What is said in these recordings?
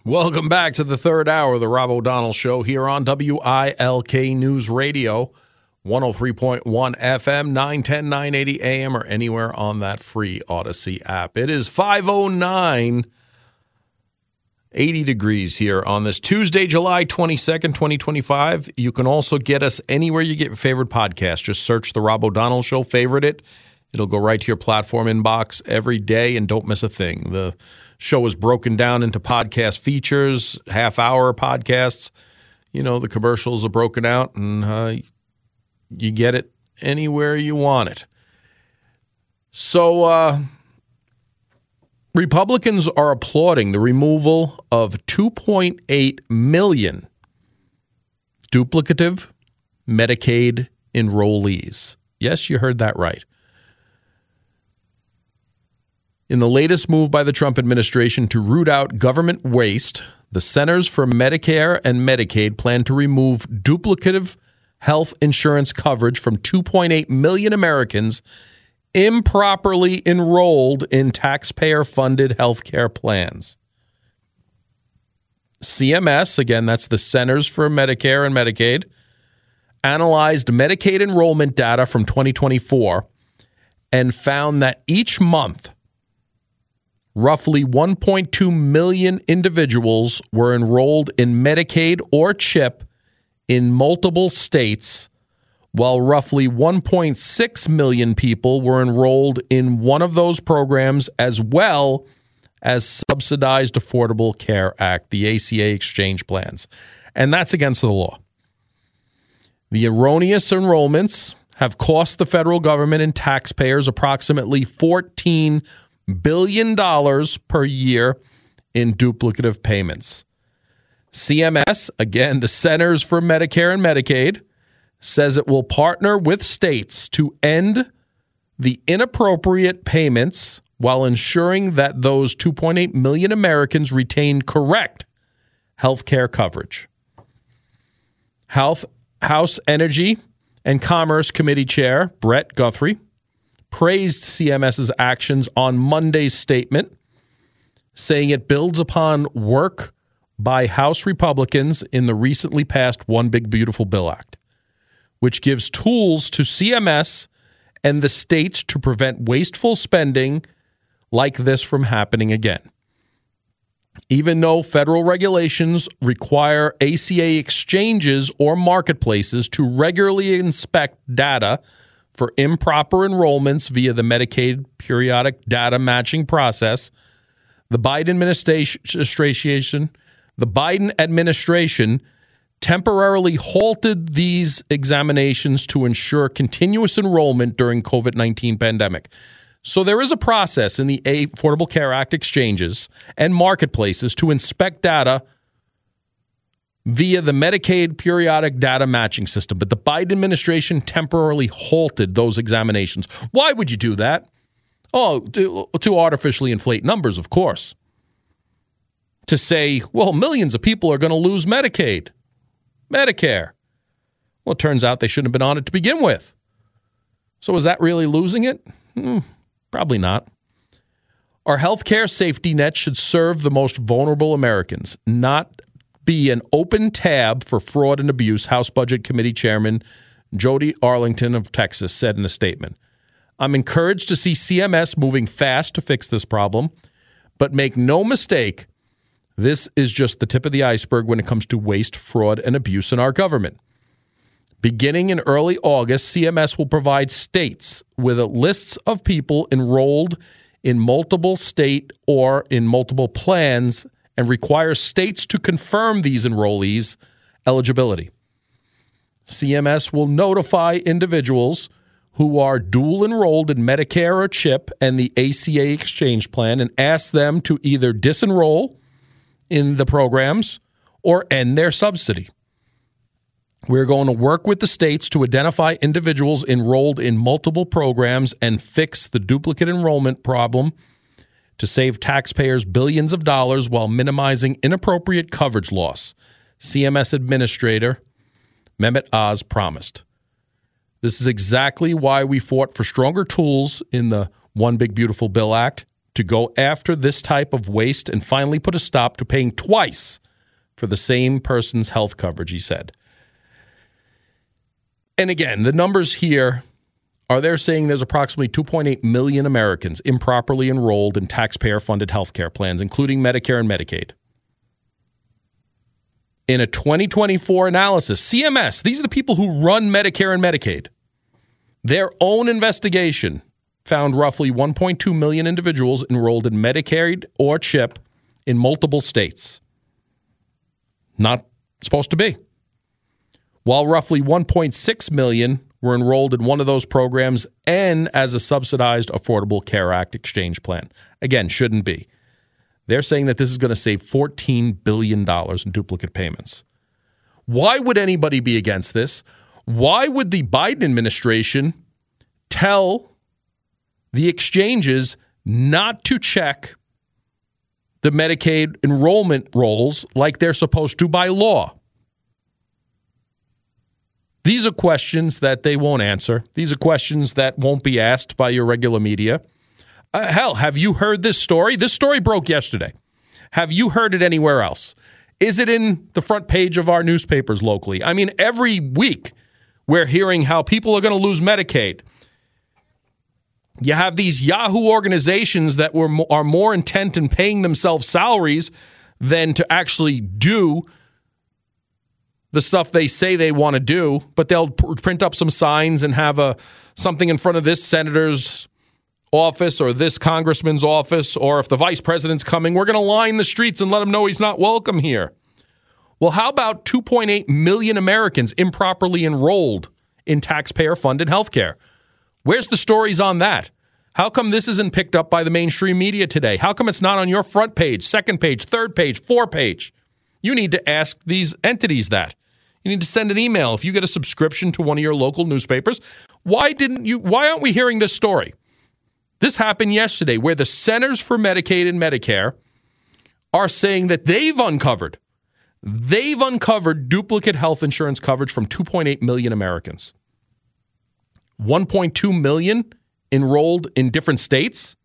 Welcome back to the third hour of the Rob O'Donnell Show here on WILK News Radio, 103.1 FM, 910, 980 AM, or anywhere on that free Odyssey app. It is 5:09, 80 degrees here on this Tuesday, July 22nd, 2025. You can also get us anywhere you get your favorite podcast. Just search the Rob O'Donnell Show, favorite it. It'll go right to your platform inbox every day, and don't miss a thing. The show is broken down into podcast features, half-hour podcasts. You know, the commercials are broken out, and you get it anywhere you want it. So Republicans are applauding the removal of 2.8 million duplicative Medicaid enrollees. Yes, you heard that right. In the latest move by the Trump administration to root out government waste, the Centers for Medicare and Medicaid plan to remove duplicative health insurance coverage from 2.8 million Americans improperly enrolled in taxpayer-funded health care plans. CMS, again, that's the Centers for Medicare and Medicaid, analyzed Medicaid enrollment data from 2024 and found that each month, roughly 1.2 million individuals were enrolled in Medicaid or CHIP in multiple states, while roughly 1.6 million people were enrolled in one of those programs, as well as Subsidized Affordable Care Act, the ACA exchange plans. And that's against the law. The erroneous enrollments have cost the federal government and taxpayers approximately $14 billion per year in duplicative payments. CMS, again, the Centers for Medicare and Medicaid, says it will partner with states to end the inappropriate payments while ensuring that those 2.8 million Americans retain correct health care coverage. House Energy and Commerce Committee Chair Brett Guthrie praised CMS's actions on Monday's statement, saying it builds upon work by House Republicans in the recently passed One Big Beautiful Bill Act, which gives tools to CMS and the states to prevent wasteful spending like this from happening again. Even though federal regulations require ACA exchanges or marketplaces to regularly inspect data for improper enrollments via the Medicaid periodic data matching process, the Biden administration temporarily halted these examinations to ensure continuous enrollment during COVID-19 pandemic. So there is a process in the Affordable Care Act exchanges and marketplaces to inspect data via the Medicaid periodic data matching system. But the Biden administration temporarily halted those examinations. Why would you do that? Oh, to artificially inflate numbers, of course. To say, well, millions of people are going to lose Medicaid, Medicare. Well, it turns out they shouldn't have been on it to begin with. So is that really losing it? Probably not. Our health care safety net should serve the most vulnerable Americans, not be an open tab for fraud and abuse, House Budget Committee Chairman Jody Arlington of Texas said in a statement. I'm encouraged to see CMS moving fast to fix this problem, but make no mistake, this is just the tip of the iceberg when it comes to waste, fraud, and abuse in our government. Beginning in early August, CMS will provide states with lists of people enrolled in multiple state or in multiple plans and requires states to confirm these enrollees' eligibility. CMS will notify individuals who are dual enrolled in Medicare or CHIP and the ACA exchange plan and ask them to either disenroll in the programs or end their subsidy. We're going to work with the states to identify individuals enrolled in multiple programs and fix the duplicate enrollment problem to save taxpayers billions of dollars while minimizing inappropriate coverage loss, CMS Administrator Mehmet Oz promised. This is exactly why we fought for stronger tools in the One Big Beautiful Bill Act to go after this type of waste and finally put a stop to paying twice for the same person's health coverage, he said. And again, the numbers here are they're saying there's approximately 2.8 million Americans improperly enrolled in taxpayer-funded healthcare plans, including Medicare and Medicaid. In a 2024 analysis, CMS, these are the people who run Medicare and Medicaid, their own investigation found roughly 1.2 million individuals enrolled in Medicaid or CHIP in multiple states. Not supposed to be. While roughly 1.6 million were enrolled in one of those programs and as a subsidized Affordable Care Act exchange plan. Again, shouldn't be. They're saying that this is going to save $14 billion in duplicate payments. Why would anybody be against this? Why would the Biden administration tell the exchanges not to check the Medicaid enrollment rolls like they're supposed to by law? These are questions that they won't answer. These are questions that won't be asked by your regular media. Hell, have you heard this story? This story broke yesterday. Have you heard it anywhere else? Is it in the front page of our newspapers locally? I mean, every week we're hearing how people are going to lose Medicaid. You have these Yahoo organizations that are more intent in paying themselves salaries than to actually do the stuff they say they want to do, but they'll print up some signs and have something in front of this senator's office or this congressman's office, or if the vice president's coming, we're going to line the streets and let him know he's not welcome here. Well, how about 2.8 million Americans improperly enrolled in taxpayer-funded health care? Where's the stories on that? How come this isn't picked up by the mainstream media today? How come it's not on your front page, second page, third page, fourth page? You need to ask these entities that. You need to send an email. If you get a subscription to one of your local newspapers, why aren't we hearing this story? This happened yesterday where the Centers for Medicaid and Medicare are saying that they've uncovered duplicate health insurance coverage from 2.8 million Americans. 1.2 million enrolled in different states.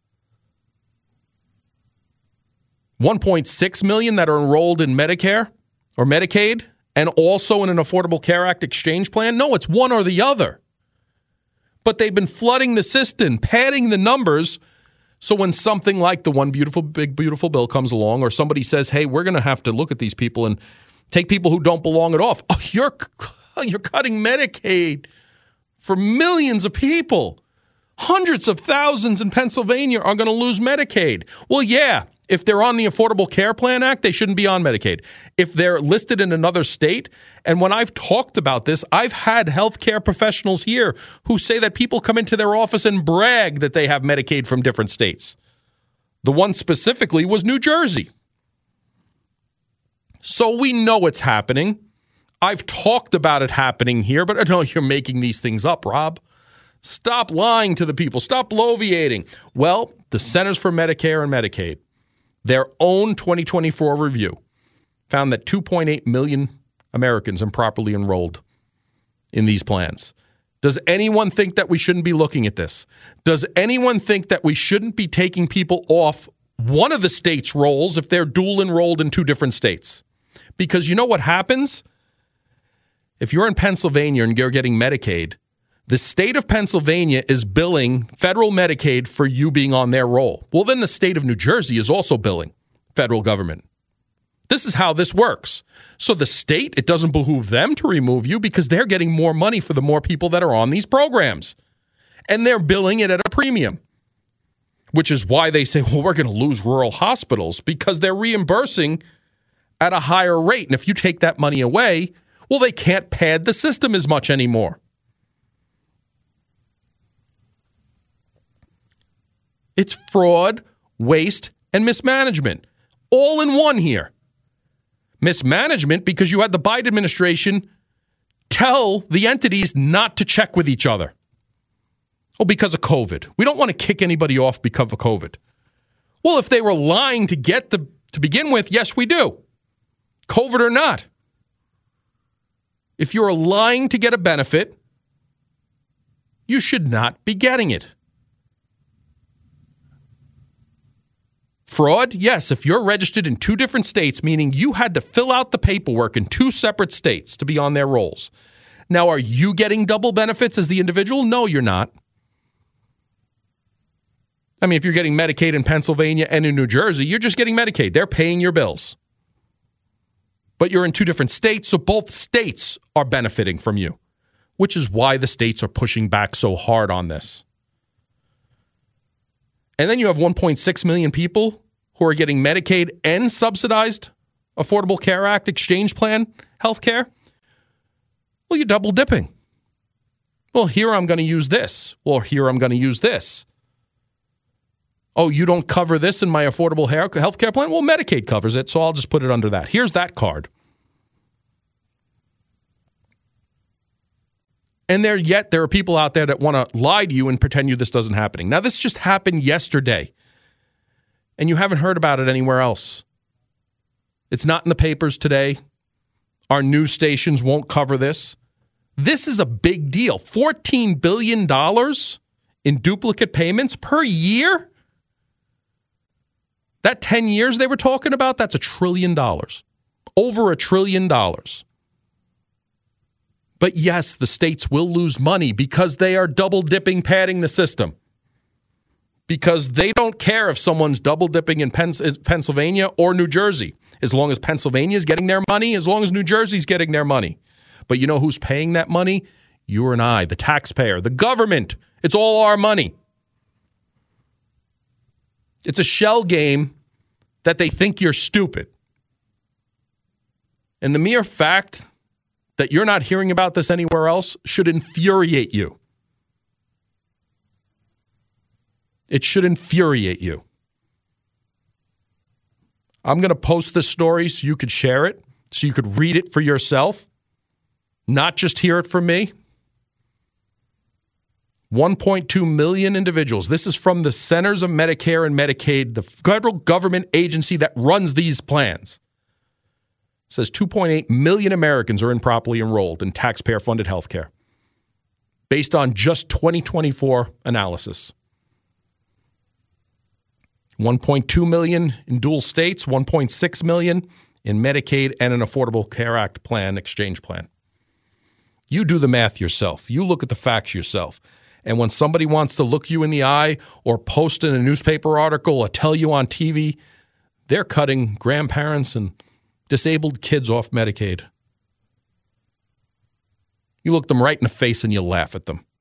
1.6 million that are enrolled in Medicare or Medicaid and also in an Affordable Care Act exchange plan. No, it's one or the other. But they've been flooding the system, padding the numbers, so when something like the One Beautiful Big Beautiful Bill comes along, or somebody says, hey, we're going to have to look at these people and take people who don't belong at all. Oh, you're cutting Medicaid for millions of people. Hundreds of thousands in Pennsylvania are going to lose Medicaid. Well, yeah, if they're on the Affordable Care Plan Act, they shouldn't be on Medicaid. If they're listed in another state, and when I've talked about this, I've had healthcare professionals here who say that people come into their office and brag that they have Medicaid from different states. The one specifically was New Jersey. So we know it's happening. I've talked about it happening here, but I know you're making these things up, Rob. Stop lying to the people. Stop bloviating. Well, the Centers for Medicare and Medicaid, their own 2024 review, found that 2.8 million Americans improperly enrolled in these plans. Does anyone think that we shouldn't be looking at this? Does anyone think that we shouldn't be taking people off one of the state's rolls if they're dual enrolled in two different states? Because you know what happens? If you're in Pennsylvania and you're getting Medicaid, the state of Pennsylvania is billing federal Medicaid for you being on their roll. Well, then the state of New Jersey is also billing federal government. This is how this works. So the state, it doesn't behoove them to remove you because they're getting more money for the more people that are on these programs. And they're billing it at a premium, which is why they say, well, we're going to lose rural hospitals because they're reimbursing at a higher rate. And if you take that money away, well, they can't pad the system as much anymore. It's fraud, waste, and mismanagement. All in one here. Mismanagement because you had the Biden administration tell the entities not to check with each other. Oh, because of COVID. We don't want to kick anybody off because of COVID. Well, if they were lying to begin with, yes, we do. COVID or not. If you're lying to get a benefit, you should not be getting it. Fraud? Yes, if you're registered in 2 different states, meaning you had to fill out the paperwork in 2 separate states to be on their rolls. Now, are you getting double benefits as the individual? No, you're not. I mean, if you're getting Medicaid in Pennsylvania and in New Jersey, you're just getting Medicaid. They're paying your bills. But you're in 2 different states, so both states are benefiting from you, which is why the states are pushing back so hard on this. And then you have 1.6 million people who are getting Medicaid and subsidized Affordable Care Act exchange plan health care. Well, you're double dipping. Well, here I'm going to use this. Well, here I'm going to use this. Oh, you don't cover this in my affordable health care plan? Well, Medicaid covers it, so I'll just put it under that. Here's that card. And there are people out there that want to lie to you and pretend this doesn't happening. Now, this just happened yesterday, and you haven't heard about it anywhere else. It's not in the papers today. Our news stations won't cover this. This is a big deal. $14 billion in duplicate payments per year? That 10 years they were talking about, that's $1 trillion. Over $1 trillion. But yes, the states will lose money because they are double dipping, padding the system. Because they don't care if someone's double dipping in Pennsylvania or New Jersey. As long as Pennsylvania is getting their money, as long as New Jersey's getting their money. But you know who's paying that money? You and I, the taxpayer, the government. It's all our money. It's a shell game that they think you're stupid. And the mere fact that you're not hearing about this anywhere else should infuriate you. It should infuriate you. I'm going to post this story so you could share it, so you could read it for yourself, not just hear it from me. 1.2 million individuals. This is from the Centers of Medicare and Medicaid, the federal government agency that runs these plans. It says 2.8 million Americans are improperly enrolled in taxpayer-funded health care based on just 2024 analysis. 1.2 million in dual states, 1.6 million in Medicaid and an Affordable Care Act plan, exchange plan. You do the math yourself. You look at the facts yourself. And when somebody wants to look you in the eye or post in a newspaper article or tell you on TV, they're cutting grandparents and disabled kids off Medicaid. You look them right in the face and you laugh at them.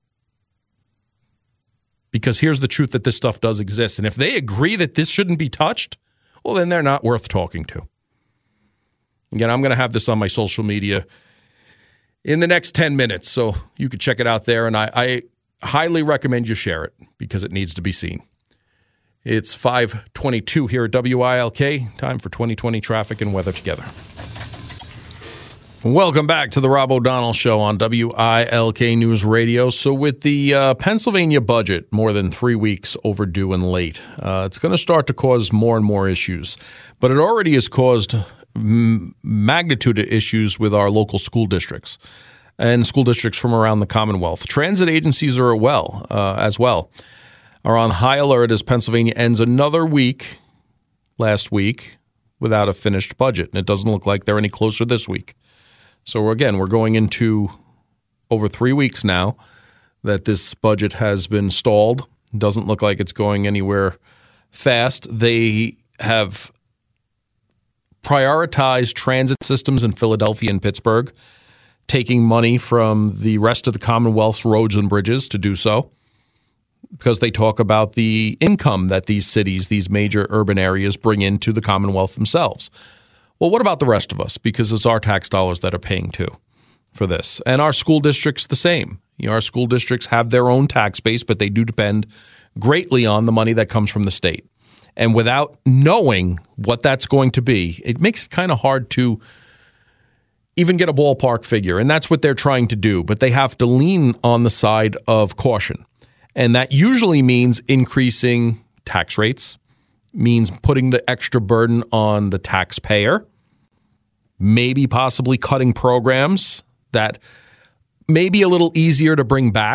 Because here's the truth that this stuff does exist. And if they agree that this shouldn't be touched, well, then they're not worth talking to. Again, I'm going to have this on my social media in the next 10 minutes, so you can check it out there. And I highly recommend you share it because it needs to be seen. It's 5:22 here at WILK. Time for 2020 traffic and weather together. Welcome back to the Rob O'Donnell Show on WILK News Radio. So with the Pennsylvania budget more than 3 weeks overdue and late, it's going to start to cause more and more issues. But it already has caused magnitude of issues with our local school districts and school districts from around the Commonwealth. Transit agencies are as well are on high alert as Pennsylvania ends another week last week without a finished budget. And it doesn't look like they're any closer this week. So we're going into over 3 weeks now that this budget has been stalled. It doesn't look like it's going anywhere fast. They have prioritized transit systems in Philadelphia and Pittsburgh, taking money from the rest of the Commonwealth's roads and bridges to do so, because they talk about the income that these cities, these major urban areas, bring into the Commonwealth themselves. Well, what about the rest of us? Because it's our tax dollars that are paying too for this. And our school districts the same. Our school districts have their own tax base, but they do depend greatly on the money that comes from the state. And without knowing what that's going to be, it makes it kind of hard to even get a ballpark figure. And that's what they're trying to do. But they have to lean on the side of caution. And that usually means increasing tax rates, means putting the extra burden on the taxpayer, maybe possibly cutting programs that may be a little easier to bring back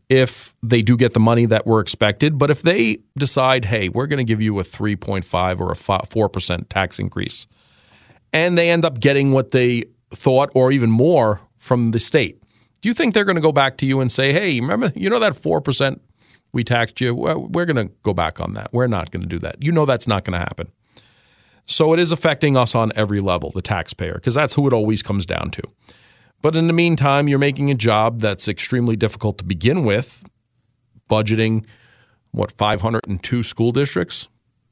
if they do get the money that were expected. But if they decide, hey, we're going to give you a 3.5 or a 4% tax increase, and they end up getting what they thought or even more from the state, do you think they're going to go back to you and say, hey, remember, that 4% we taxed you? We're going to go back on that. We're not going to do that. That's not going to happen. So it is affecting us on every level, the taxpayer, because that's who it always comes down to. But in the meantime, you're making a job that's extremely difficult to begin with, budgeting, 502 school districts,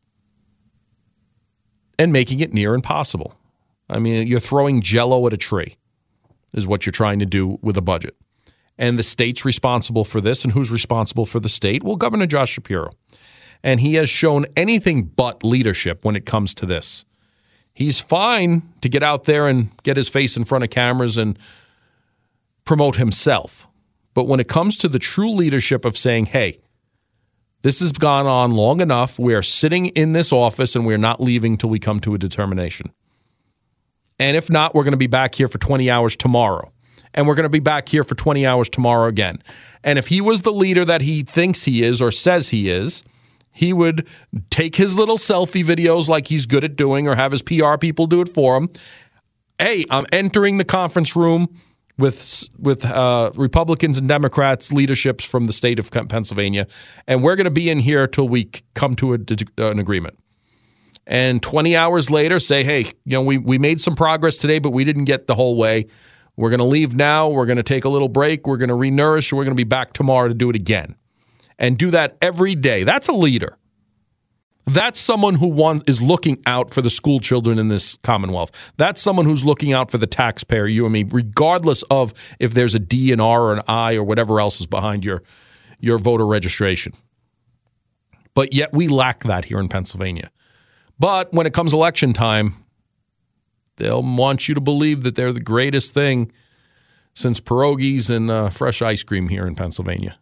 and making it near impossible. I mean, you're throwing Jell-O at a tree is what you're trying to do with a budget. And the state's responsible for this. And who's responsible for the state? Well, Governor Josh Shapiro. And he has shown anything but leadership when it comes to this. He's fine to get out there and get his face in front of cameras and promote himself. But when it comes to the true leadership of saying, hey, this has gone on long enough. We are sitting in this office and we're not leaving till we come to a determination. And if not, we're going to be back here for 20 hours tomorrow. And we're going to be back here for 20 hours tomorrow again. And if he was the leader that he thinks he is or says he is, he would take his little selfie videos like he's good at doing or have his PR people do it for him. Hey, I'm entering the conference room with Republicans and Democrats leaderships from the state of Pennsylvania, and we're going to be in here till we come to an agreement. And 20 hours later say, hey, we made some progress today, but we didn't get the whole way. We're going to leave now. We're going to take a little break. We're going to renourish. We're going to be back tomorrow to do it again. And do that every day. That's a leader. That's someone who is looking out for the school children in this Commonwealth. That's someone who's looking out for the taxpayer, you and me, regardless of if there's a D, an R, or an I, or whatever else is behind your voter registration. But yet we lack that here in Pennsylvania. But when it comes election time, they'll want you to believe that they're the greatest thing since pierogies and fresh ice cream here in Pennsylvania.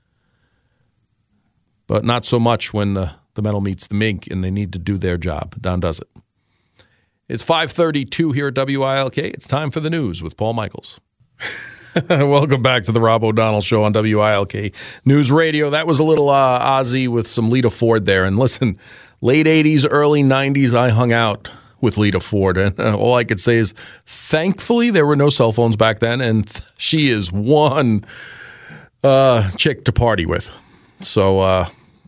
But not so much when the metal meets the mink and they need to do their job. Don does it. It's 5:32 here at WILK. It's time for the news with Paul Michaels. Welcome back to the Rob O'Donnell Show on WILK News Radio. That was a little Ozzy with some Lita Ford there. And listen, late 80s, early 90s, I hung out with Lita Ford. And all I could say is, thankfully, there were no cell phones back then. And she is one chick to party with. So,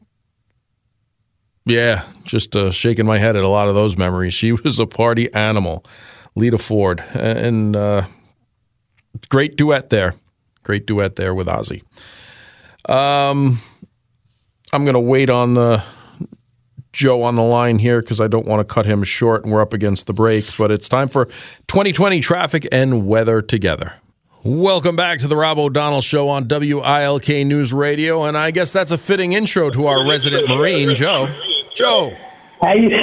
yeah, just shaking my head at a lot of those memories. She was a party animal, Lita Ford. And great duet there. Great duet there with Ozzy. I'm going to wait on Joe on the line here because I don't want to cut him short and we're up against the break. But it's time for 2020 traffic and weather together. Welcome back to the Rob O'Donnell Show on WILK News Radio. And I guess that's a fitting intro to our resident Marine, Joe. Joe. How you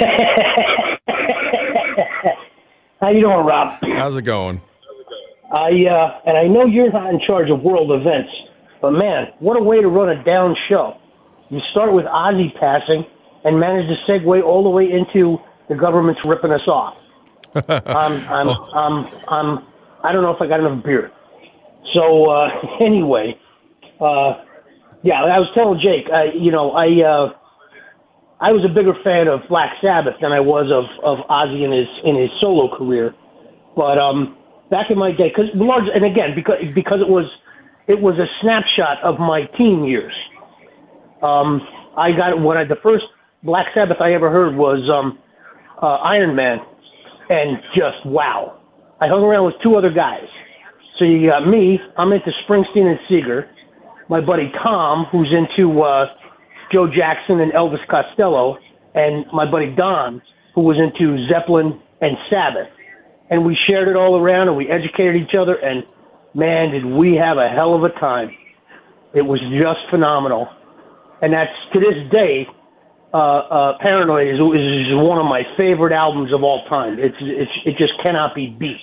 doing, Rob? How's it going? And I know you're not in charge of world events, but man, what a way to run a down show. You start with Ozzy passing and manage to segue all the way into the government's ripping us off. I don't know if I got enough beer. So anyway, yeah, I was telling Jake, I was a bigger fan of Black Sabbath than I was of Ozzy in his solo career. But back in my day, because it was a snapshot of my teen years. The first Black Sabbath I ever heard was Iron Man, and just wow. I hung around with two other guys. So you got me, I'm into Springsteen and Seeger. My buddy Tom, who's into Joe Jackson and Elvis Costello, and my buddy Don, who was into Zeppelin and Sabbath. And we shared it all around, and we educated each other, and man, did we have a hell of a time. It was just phenomenal. And that's, to this day, Paranoid is one of my favorite albums of all time. It just cannot be beat.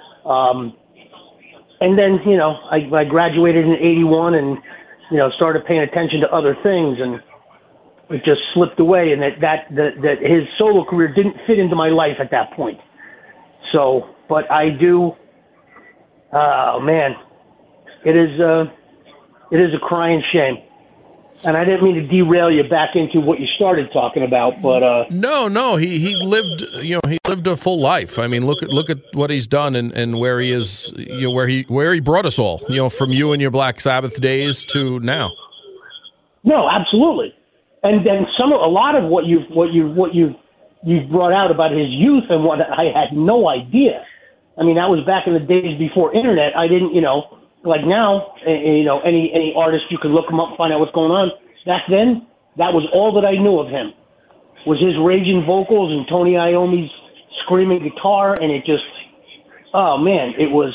And then, I graduated in 81 and, started paying attention to other things, and it just slipped away, and that his solo career didn't fit into my life at that point. So, but I do, oh man, it is, It is a crying shame. And I didn't mean to derail you back into what you started talking about, but No, he lived, he lived a full life. I mean, look at what he's done and where he is, where he brought us all, from you and your Black Sabbath days to now. No, absolutely. And then a lot of what you've brought out about his youth and what I had no idea. I mean, that was back in the days before internet. I didn't, like now, any artist, you can look him up and find out what's going on. Back then, that was all that I knew of him, was his raging vocals and Tony Iommi's screaming guitar, and it just, oh man, it was.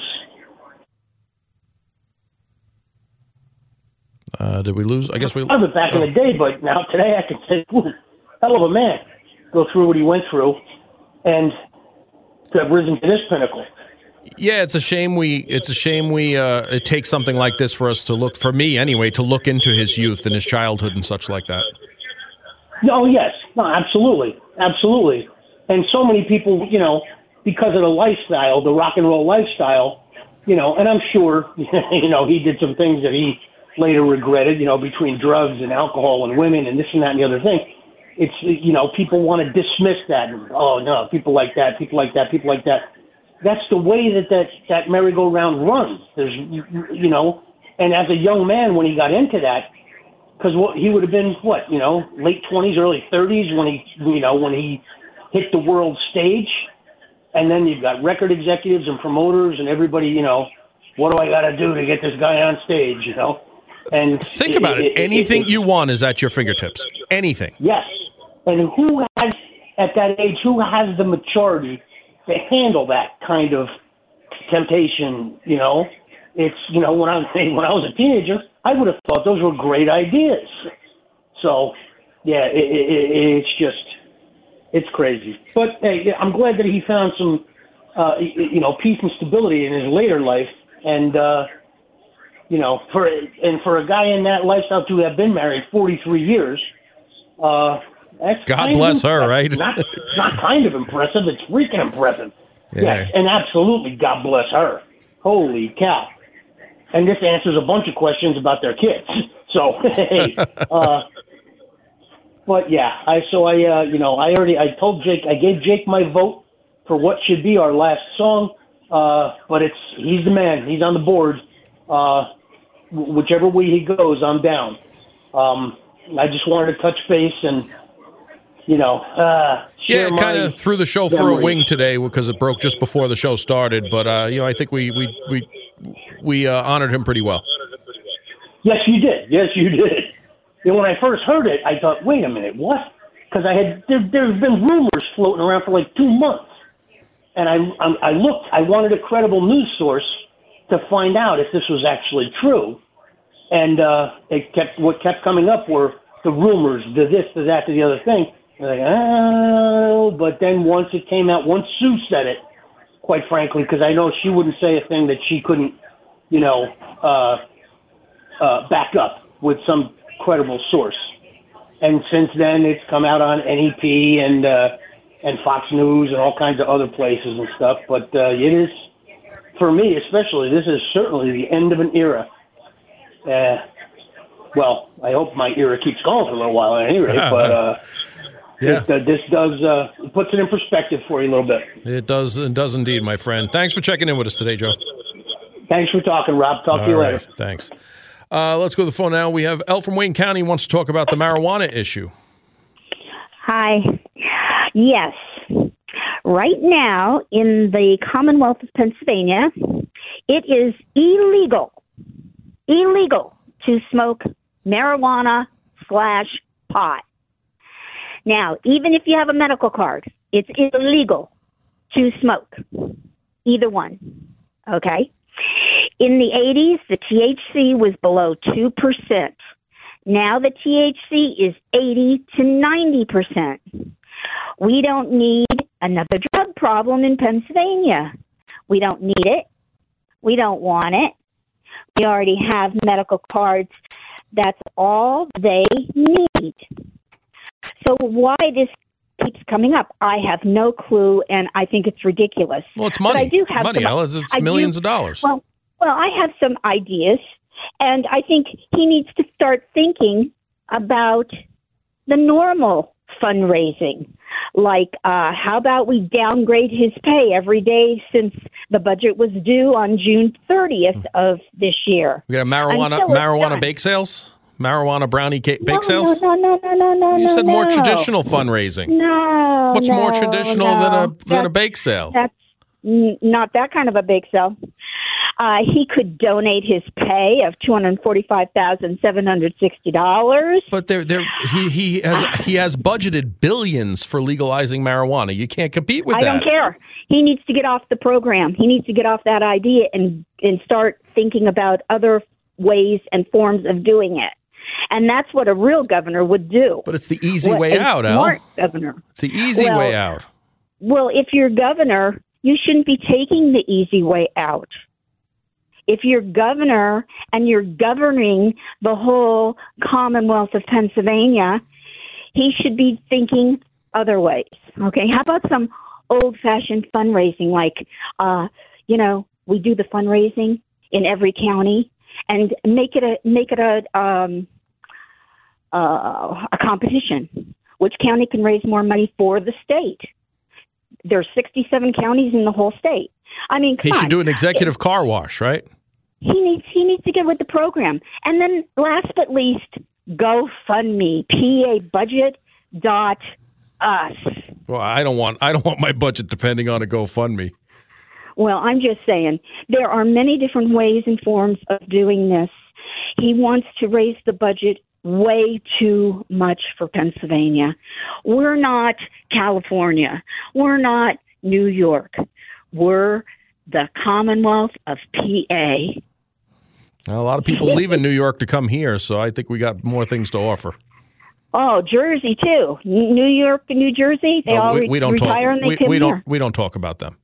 Did we lose? I guess we. I was back in the day, but now today I can say, hell of a man, go through what he went through, and to have risen to this pinnacle. Yeah, it's a shame it takes something like this for us to look, for me anyway, to look into his youth and his childhood and such like that. Oh, yes. No, absolutely. Absolutely. And so many people, because of the lifestyle, the rock and roll lifestyle, and I'm sure, he did some things that he later regretted, between drugs and alcohol and women and this and that and the other thing. It's, people want to dismiss that. Oh, no, people like that, people like that, people like that. That's the way that merry-go-round runs. There's, and as a young man when he got into that, because he would have been late 20s, early 30s when he hit the world stage, and then you've got record executives and promoters and everybody. What do I got to do to get this guy on stage? And think about it. Anything you want is at your fingertips. Anything. Yes, and who has at that age? Who has the maturity to handle that kind of temptation? It's when I was a teenager, I would have thought those were great ideas. So, yeah, it's crazy. But hey, I'm glad that he found some, peace and stability in his later life, and for a guy in that lifestyle to have been married 43 years, that's God bless her, right? Not kind of impressive. It's freaking impressive. Yeah. Yes, and absolutely, God bless her. Holy cow! And this answers a bunch of questions about their kids. So, hey, but yeah, I told Jake, I gave Jake my vote for what should be our last song. But he's the man. He's on the board. Whichever way he goes, I'm down. I just wanted to touch base and, share it kind of threw the show memories. for a wing today because it broke just before the show started. But I think we honored him pretty well. Yes, you did. Yes, you did. And when I first heard it, I thought, wait a minute, what? Because there's been rumors floating around for like 2 months, and I looked. I wanted a credible news source to find out if this was actually true, and what kept coming up were the rumors, the this, the that, the other thing. And like, oh, but then once it came out, once Sue said it, quite frankly, because I know she wouldn't say a thing that she couldn't, back up with some credible source. And since then, it's come out on NEP and Fox News and all kinds of other places and stuff. But it is, for me especially, this is certainly the end of an era. Well, I hope my era keeps going for a little while at any rate, but yeah. this does puts it in perspective for you a little bit. It does indeed, my friend. Thanks for checking in with us today, Joe. Thanks for talking, Rob. Talk to you later. Thanks. Let's go to the phone now. We have Elle from Wayne County wants to talk about the marijuana issue. Hi. Yes. Right now, in the Commonwealth of Pennsylvania, it is illegal to smoke marijuana/pot. Now, even if you have a medical card, it's illegal to smoke either one. Okay? In the 80s, the THC was below 2%. Now the THC is 80 to 90%. We don't need another drug problem in Pennsylvania. We don't need it. We don't want it. We already have medical cards. That's all they need. So why this keeps coming up, I have no clue, and I think it's ridiculous. Well, it's money. But I do have money, Alice. It's millions of dollars. Well, I have some ideas. And I think he needs to start thinking about the normal fundraising. Like, how about we downgrade his pay every day since the budget was due on June 30th of this year? We got marijuana bake sales? Marijuana brownie cake bake sales? No. You said more traditional fundraising. No. What's more traditional than a bake sale? That's not that kind of a bake sale. He could donate his pay of $245,760. But he has budgeted billions for legalizing marijuana. You can't compete with that. I don't care. He needs to get off the program. He needs to get off that idea and start thinking about other ways and forms of doing it. And that's what a real governor would do. But it's the easy way out, Al. Smart governor. It's the easy way out. Well, if you're governor, you shouldn't be taking the easy way out. If you're governor and you're governing the whole Commonwealth of Pennsylvania, he should be thinking other ways. Okay, how about some old-fashioned fundraising, like, we do the fundraising in every county and make it a competition. Which county can raise more money for the state? There's 67 counties in the whole state. I mean, he should do an executive car wash, right? He needs to get with the program. And then last but least, GoFundMe, PABudget.us. Well, I don't want my budget depending on a GoFundMe. Well, I'm just saying there are many different ways and forms of doing this. He wants to raise the budget way too much for Pennsylvania. We're not California. We're not New York. We're the Commonwealth of PA. A lot of people leave in New York to come here, so I think we got more things to offer. Oh, Jersey too. New York and New Jersey, they all retire and they come here. We don't talk about them.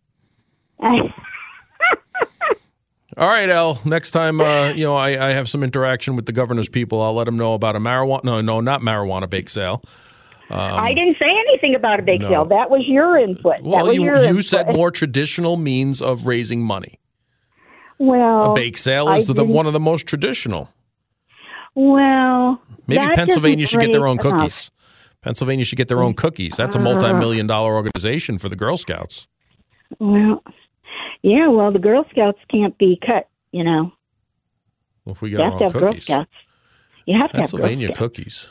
All right, El. Next time, I have some interaction with the governor's people, I'll let them know about a marijuana. No, not marijuana bake sale. I didn't say anything about a bake sale. That was your input. Well, you said more traditional means of raising money. Well, a bake sale is one of the most traditional. Well, maybe Pennsylvania should get their own cookies. Pennsylvania should get their own cookies. That's a multi-million-dollar organization for the Girl Scouts. Well, yeah. Well, the Girl Scouts can't be cut. Well, if we get our own cookies, Girl Scouts. You have to Pennsylvania have Girl cookies.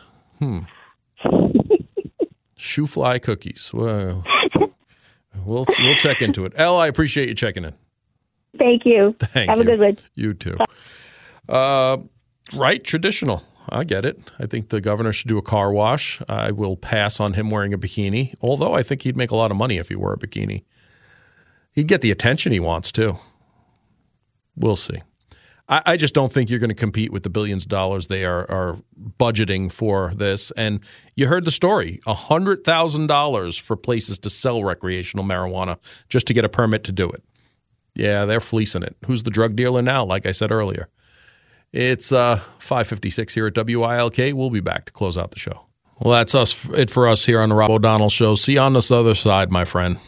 Shoe fly cookies. Well, we'll check into it. El, I appreciate you checking in. Thank you. Have a good one. You too. Right, traditional. I get it. I think the governor should do a car wash. I will pass on him wearing a bikini, although I think he'd make a lot of money if he wore a bikini. He'd get the attention he wants, too. We'll see. I just don't think you're going to compete with the billions of dollars they are budgeting for this. And you heard the story, $100,000 for places to sell recreational marijuana just to get a permit to do it. Yeah, they're fleecing it. Who's the drug dealer now, like I said earlier? It's 5:56 here at WILK. We'll be back to close out the show. Well, that's it for us here on the Rob O'Donnell Show. See you on this other side, my friend.